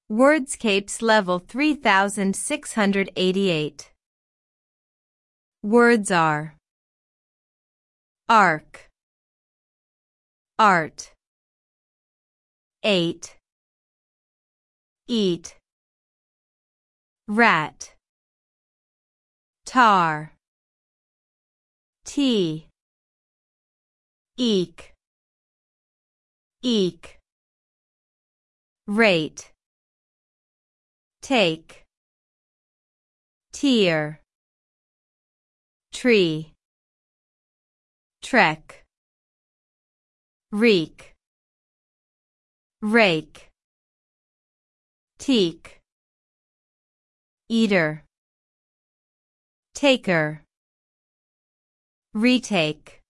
Wordscapes level 3688. Words are arc, art, ate, eat, rat, tar, tea, eek, eek, rate, take, tear, tree, trek, reek, rake, teak, eater, taker, retake.